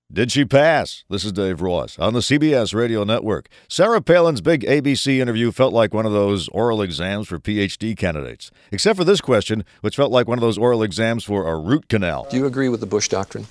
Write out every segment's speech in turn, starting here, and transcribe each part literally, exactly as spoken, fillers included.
Did she pass? This is Dave Ross on the C B S Radio Network. Sarah Palin's big A B C interview felt like one of those oral exams for P H D candidates, except for this question, which felt like one of those oral exams for a root canal. Do you agree with the Bush doctrine?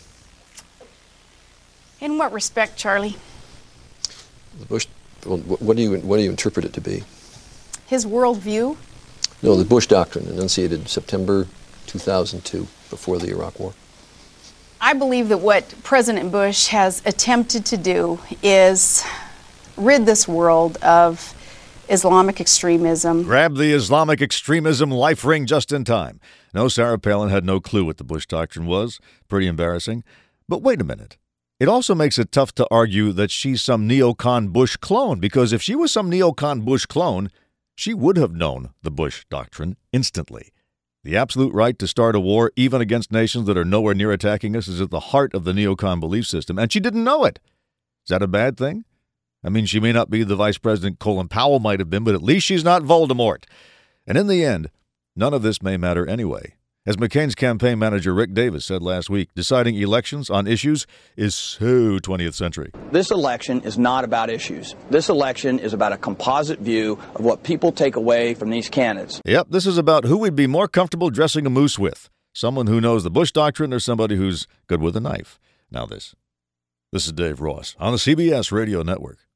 In what respect, Charlie? The Bush, well, what do you what do you interpret it to be? His worldview? No, the Bush doctrine, enunciated September two thousand two, before the Iraq War. I believe that what President Bush has attempted to do is rid this world of Islamic extremism. Grab the Islamic extremism life ring just in time. No, Sarah Palin had no clue what the Bush doctrine was. Pretty embarrassing. But wait a minute. It also makes it tough to argue that she's some neocon Bush clone, because if she was some neocon Bush clone, she would have known the Bush doctrine instantly. The absolute right to start a war, even against nations that are nowhere near attacking us, is at the heart of the neocon belief system, and she didn't know it. Is that a bad thing? I mean, she may not be the Vice President Colin Powell might have been, but at least she's not Voldemort. And in the end, none of this may matter anyway. As McCain's campaign manager Rick Davis said last week, deciding elections on issues is so twentieth century. This election is not about issues. This election is about a composite view of what people take away from these candidates. Yep, this is about who we'd be more comfortable dressing a moose with. Someone who knows the Bush doctrine or somebody who's good with a knife. Now this. This is Dave Ross on the C B S Radio Network.